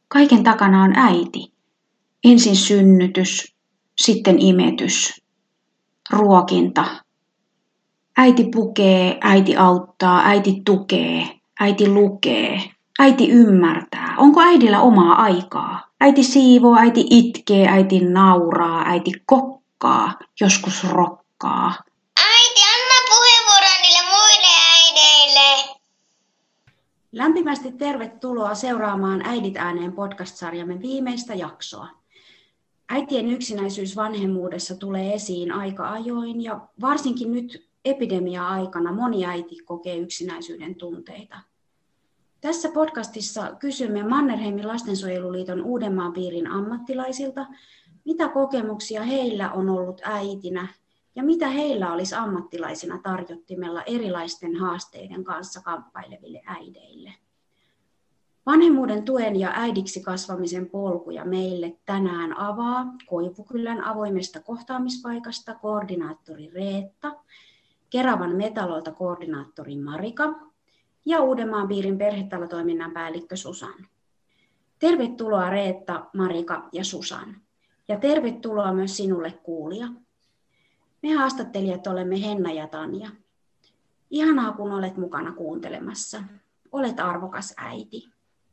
Kaiken takana on äiti. Ensin synnytys, sitten imetys, ruokinta. Äiti pukee, äiti auttaa, äiti tukee, äiti lukee, äiti ymmärtää. Onko äidillä omaa aikaa? Äiti siivoo, äiti itkee, äiti nauraa, äiti kokkaa, joskus rokkaa. Äiti, anna puheenvuoron niille muille äideille. Lämpimästi tervetuloa seuraamaan Äidit ääneen podcast-sarjamme viimeistä jaksoa. Äitien yksinäisyys vanhemmuudessa tulee esiin aika ajoin ja varsinkin nyt epidemia-aikana moni äiti kokee yksinäisyyden tunteita. Tässä podcastissa kysymme Mannerheimin Lastensuojeluliiton Uudenmaan piirin ammattilaisilta, mitä kokemuksia heillä on ollut äitinä ja mitä heillä olisi ammattilaisina tarjottimella erilaisten haasteiden kanssa kamppaileville äideille. Vanhemmuuden tuen ja äidiksi kasvamisen polkuja meille tänään avaa Koivukylän avoimesta kohtaamispaikasta koordinaattori Reetta, Keravan Metalolta koordinaattori Marika ja Uudenmaan piirin perhetalotoiminnan päällikkö Susan. Tervetuloa Reetta, Marika ja Susan. Ja tervetuloa myös sinulle kuulija. Me haastattelijat olemme Henna ja Tanja. Ihanaa, kun olet mukana kuuntelemassa. Olet arvokas äiti.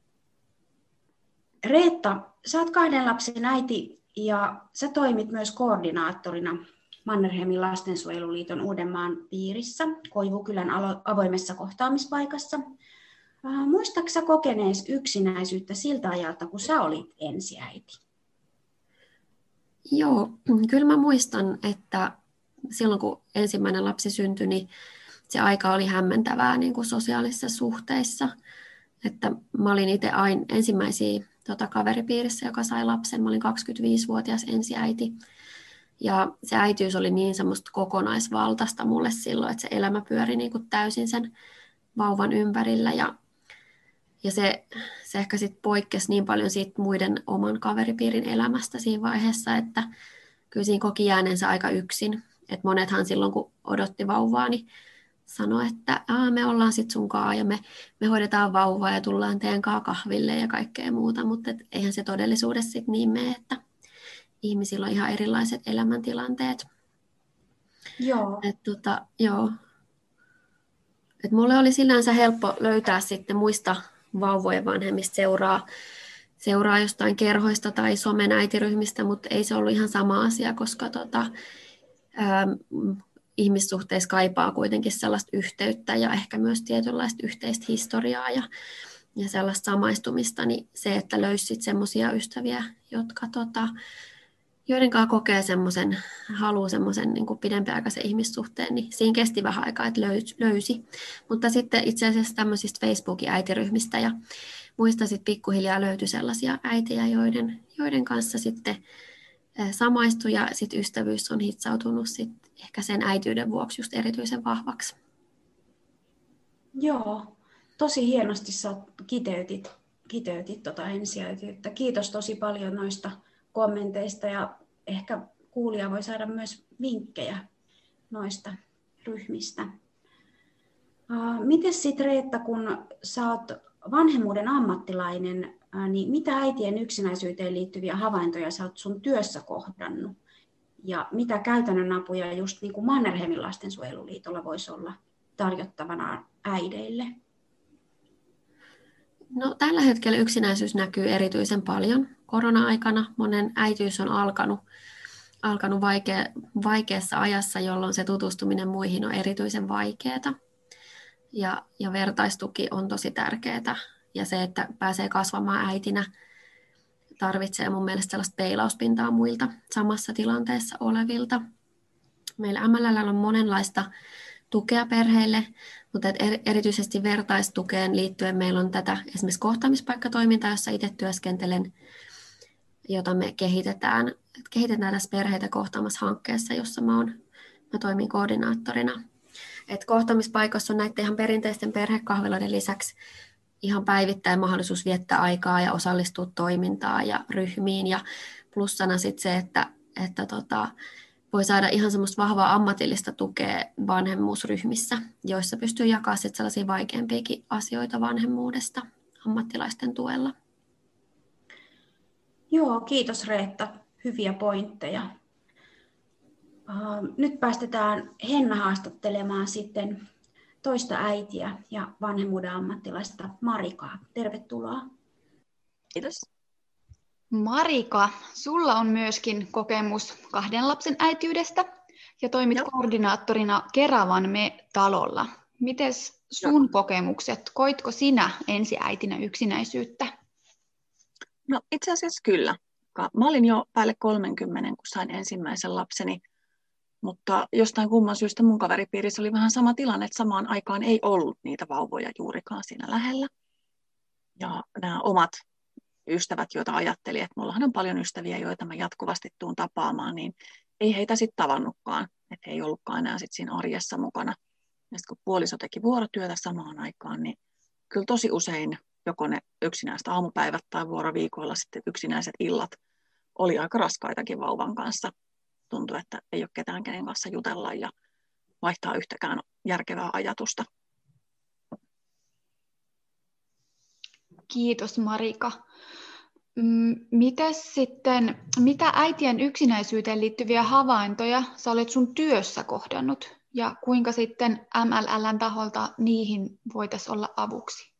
Reetta, sä oot 2 lapsen äiti ja sä toimit myös koordinaattorina Mannerheimin Lastensuojeluliiton Uudenmaan piirissä Koivukylän avoimessa kohtaamispaikassa. Muistatko sä kokenees yksinäisyyttä siltä ajalta, kun sä olit ensiäiti? Joo, kyllä mä muistan, että silloin kun ensimmäinen lapsi syntyi, niin se aika oli hämmentävää niin kuin sosiaalisissa suhteissa. Että mä olin itse aina ensimmäisiä kaveripiirissä, joka sai lapsen. Mä olin 25-vuotias ensiäiti. Ja se äitiys oli niin semmoista kokonaisvaltaista mulle silloin, että se elämä pyöri niin kuin täysin sen vauvan ympärillä. Ja se ehkä sitten poikkesi niin paljon siitä muiden oman kaveripiirin elämästä siinä vaiheessa, että kyllä siinä koki jääneensä aika yksin. Et monethan silloin, kun odotti vauvaa, niin sanoi, että me ollaan sitten sun kaa ja me hoidetaan vauvaa ja tullaan teidän kaa kahville ja kaikkea muuta. Mutta eihän se todellisuudessa sitten niin mene, että ihmisillä on ihan erilaiset elämäntilanteet. Joo. Joo. Et mulle oli sillänsä helppo löytää sitten muista vauvojen vanhemmista seuraa jostain kerhoista tai somen äitiryhmistä, mutta ei se ollut ihan sama asia, koska ihmissuhteissa kaipaa kuitenkin sellaista yhteyttä ja ehkä myös tietynlaista yhteistä historiaa ja sellaista samaistumista, niin se, että löysit semmoisia ystäviä, joiden kanssa kokee haluaa semmoisen niin kuin pidempiaikaisen ihmissuhteen, niin siinä kesti vähän aikaa, että löysi. Mutta sitten itse asiassa tämmöisistä Facebookin äitiryhmistä ja muista sitten pikkuhiljaa löytyi sellaisia äitejä, joiden kanssa sitten samaistui ja sitten ystävyys on hitsautunut sitten ehkä sen äityyden vuoksi just erityisen vahvaksi. Joo, tosi hienosti sä kiteytit ensiäitiyttä. Kiitos tosi paljon noista kommenteista ja ehkä kuulija voi saada myös vinkkejä noista ryhmistä. Miten sitten Reetta, kun sä oot vanhemmuuden ammattilainen, niin mitä äitien yksinäisyyteen liittyviä havaintoja sä oot sun työssä kohdannut? Ja mitä käytännön apuja just niin kuin Mannerheimin Lastensuojeluliitolla voisi olla tarjottavana äideille? No, tällä hetkellä yksinäisyys näkyy erityisen paljon. Korona-aikana monen äitiys on alkanut vaikeassa ajassa, jolloin se tutustuminen muihin on erityisen vaikeaa. Ja vertaistuki on tosi tärkeää. Ja se, että pääsee kasvamaan äitinä, tarvitsee mun mielestä sellaista peilauspintaa muilta samassa tilanteessa olevilta. Meillä MLL on monenlaista tukea perheille, mutta erityisesti vertaistukeen liittyen meillä on tätä esimerkiksi kohtaamispaikkatoimintaa, jossa itse työskentelen, jota me kehitetään tässä perheitä kohtaamassa hankkeessa, jossa mä toimin koordinaattorina. Kohtaamispaikassa on näiden ihan perinteisten perhekahviloiden lisäksi ihan päivittäin mahdollisuus viettää aikaa ja osallistua toimintaan ja ryhmiin. Ja plussana sitten se, että voi saada ihan semmoista vahvaa ammatillista tukea vanhemmuusryhmissä, joissa pystyy jakamaan sitten sellaisia vaikeampiakin asioita vanhemmuudesta ammattilaisten tuella. Joo, kiitos Reetta. Hyviä pointteja. Nyt päästetään Henna haastattelemaan sitten toista äitiä ja vanhemmuuden ammattilaista Marikaa. Tervetuloa. Kiitos. Marika, sulla on myöskin kokemus 2 lapsen äitiydestä ja toimit koordinaattorina Keravan Me-talolla. Mites sun kokemukset? Koitko sinä ensiäitinä yksinäisyyttä? No itse asiassa kyllä. Mä olin jo päälle 30, kun sain ensimmäisen lapseni, mutta jostain kumman syystä mun kaveripiirissä oli vähän sama tilanne, että samaan aikaan ei ollut niitä vauvoja juurikaan siinä lähellä. Ja nämä omat ystävät, joita ajattelin, että mullahan on paljon ystäviä, joita mä jatkuvasti tuun tapaamaan, niin ei heitä sitten tavannutkaan, että he ei ollutkaan enää sit siinä arjessa mukana. Ja sitten kun puoliso teki vuorotyötä samaan aikaan, niin kyllä tosi usein joko ne yksinäiset aamupäivät tai vuoroviikoilla sitten yksinäiset illat oli aika raskaitakin vauvan kanssa. Tuntui, että ei ole ketään kenen kanssa jutella ja vaihtaa yhtäkään järkevää ajatusta. Kiitos Marika. Mitä äitien yksinäisyyteen liittyviä havaintoja sä olet sun työssä kohdannut ja kuinka sitten MLL:n taholta niihin voitaisiin olla avuksi?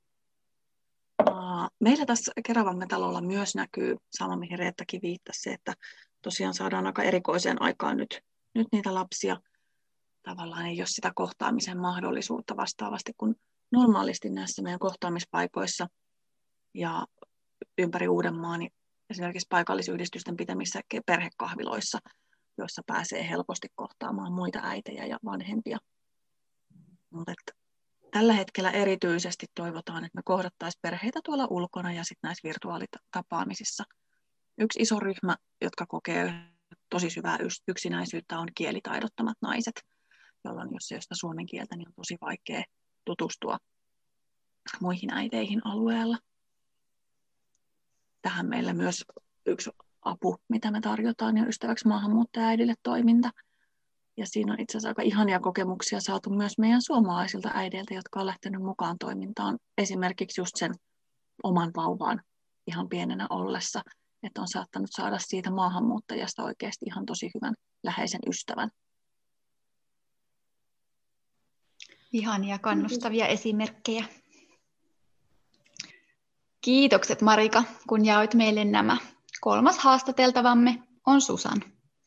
Meillä tässä Keravan Me-talolla myös näkyy sama, mihin Reettakin viittasi, se, että tosiaan saadaan aika erikoiseen aikaan nyt niitä lapsia. Tavallaan ei ole sitä kohtaamisen mahdollisuutta vastaavasti kuin normaalisti näissä meidän kohtaamispaikoissa ja ympäri Uudenmaan, niin esimerkiksi paikallisyhdistysten pitämissä perhekahviloissa, joissa pääsee helposti kohtaamaan muita äitejä ja vanhempia. Mutta tällä hetkellä erityisesti toivotaan, että me kohdattaisiin perheitä tuolla ulkona ja sitten näissä virtuaalitapaamisissa. Yksi iso ryhmä, jotka kokee tosi syvää yksinäisyyttä, on kielitaidottomat naiset, jolloin jos ei ole sitä suomen kieltä, niin on tosi vaikea tutustua muihin äiteihin alueella. Tähän meillä myös yksi apu, mitä me tarjotaan, ja Ystäväksi maahanmuuttajaäidille toiminta. Ja siinä on itse asiassa aika ihania kokemuksia saatu myös meidän suomalaisilta äideiltä, jotka on lähtenyt mukaan toimintaan. Esimerkiksi just sen oman vauvaan ihan pienenä ollessa, että on saattanut saada siitä maahanmuuttajasta oikeasti ihan tosi hyvän läheisen ystävän. Ihania kannustavia esimerkkejä. Kiitokset Marika, kun jaoit meille nämä. 3. haastateltavamme on Susan.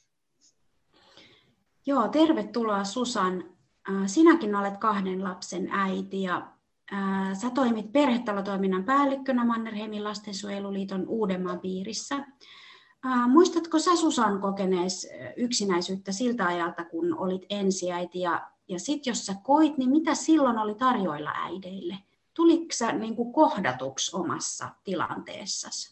Joo, tervetuloa Susan. Sinäkin olet 2 lapsen äiti ja sä toimit perhetalotoiminnan päällikkönä Mannerheimin lastensuojeluliiton Uudenmaan piirissä. Muistatko sä Susan kokenees yksinäisyyttä siltä ajalta, kun olit ensiäiti ja sit jos sä koit, niin mitä silloin oli tarjoilla äideille? Tuliko sä niin kuin kohdatuksi omassa tilanteessasi?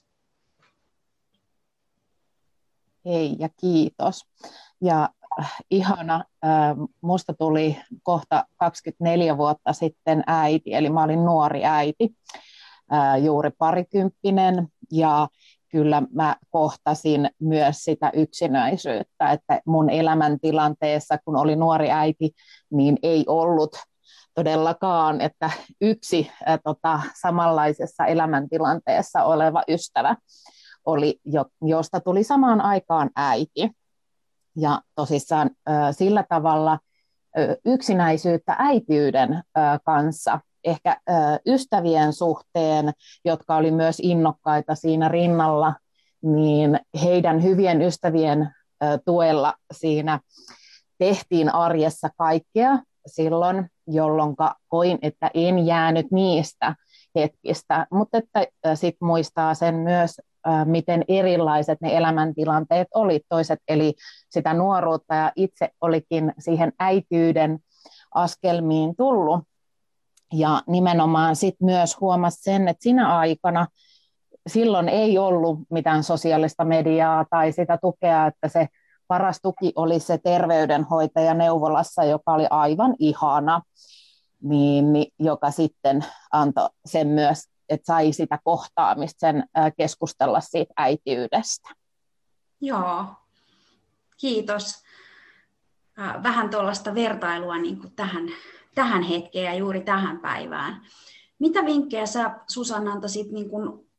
Hei ja kiitos. Ja ihana, musta tuli kohta 24 vuotta sitten äiti, eli mä olin nuori äiti, juuri parikymppinen, ja kyllä mä kohtasin myös sitä yksinäisyyttä, että mun elämäntilanteessa, kun oli nuori äiti, niin ei ollut todellakaan, että yksi samanlaisessa elämäntilanteessa oleva ystävä oli, josta tuli samaan aikaan äiti. Ja tosissaan sillä tavalla yksinäisyyttä äitiyden kanssa, ehkä ystävien suhteen, jotka oli myös innokkaita siinä rinnalla, niin heidän hyvien ystävien tuella siinä tehtiin arjessa kaikkea silloin, jolloin koin, että en jäänyt niistä hetkistä, mutta että sitten muistaa sen myös, miten erilaiset ne elämäntilanteet oli. Toiset eli sitä nuoruutta ja itse olikin siihen äitiyden askelmiin tullut. Ja nimenomaan sitten myös huomasi sen, että siinä aikana silloin ei ollut mitään sosiaalista mediaa tai sitä tukea, että se paras tuki oli se terveydenhoitaja neuvolassa, joka oli aivan ihana, joka sitten antoi sen myös, että sai sitä kohtaamista, sen keskustella siitä äitiydestä. Joo, kiitos. Vähän tuollaista vertailua niin kuin tähän hetkeen ja juuri tähän päivään. Mitä vinkkejä sä, Susanna, antaisit niin kuin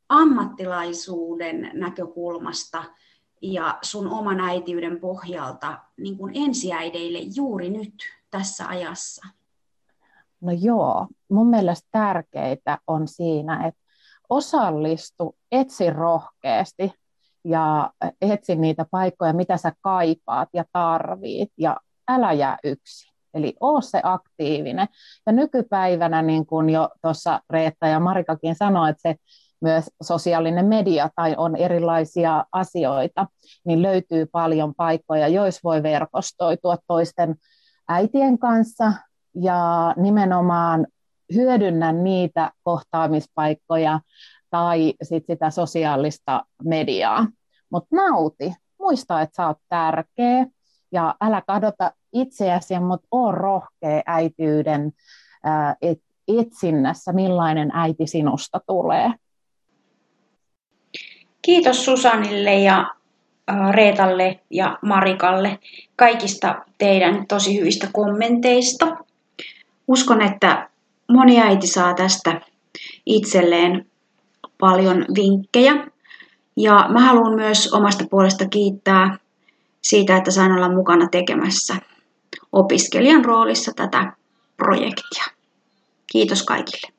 ammattilaisuuden näkökulmasta ja sun oman äitiyden pohjalta niin kuin ensiäideille juuri nyt tässä ajassa? No joo, mun mielestä tärkeitä on siinä, että osallistu, etsi rohkeasti ja etsi niitä paikkoja, mitä sä kaipaat ja tarvit ja älä jää yksin. Eli oo se aktiivinen. Ja nykypäivänä, niin kuin jo tuossa Reetta ja Marikakin sanoi, että se myös sosiaalinen media tai on erilaisia asioita, niin löytyy paljon paikkoja, joissa voi verkostoitua toisten äitien kanssa ja nimenomaan hyödynnä niitä kohtaamispaikkoja tai sitä sosiaalista mediaa. Mutta nauti, muista, että sä oot tärkeä ja älä kadota itseäsi, mutta oo rohkea äitiyden etsinnässä, millainen äiti sinusta tulee. Kiitos Susanille ja Reetalle ja Marikalle kaikista teidän tosi hyvistä kommenteista. Uskon, että moni äiti saa tästä itselleen paljon vinkkejä. Ja mä haluan myös omasta puolesta kiittää siitä, että sain olla mukana tekemässä opiskelijan roolissa tätä projektia. Kiitos kaikille.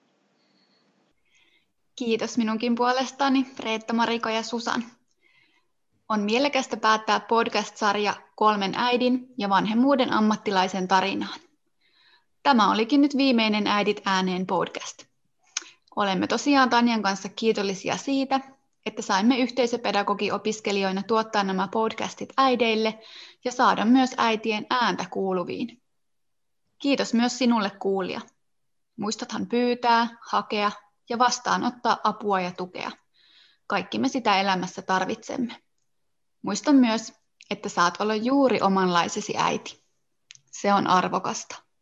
Kiitos minunkin puolestani, Reetta, Marika ja Susan. On mielekästä päättää podcast-sarja 3 äidin ja vanhemmuuden ammattilaisen tarinaan. Tämä olikin nyt viimeinen Äidit ääneen podcast. Olemme tosiaan Tanjan kanssa kiitollisia siitä, että saimme yhteisöpedagogi-opiskelijoina tuottaa nämä podcastit äideille ja saada myös äitien ääntä kuuluviin. Kiitos myös sinulle kuulija. Muistathan pyytää, hakea ja vastaanottaa apua ja tukea. Kaikki me sitä elämässä tarvitsemme. Muista myös, että saat olla juuri omanlaisesi äiti. Se on arvokasta.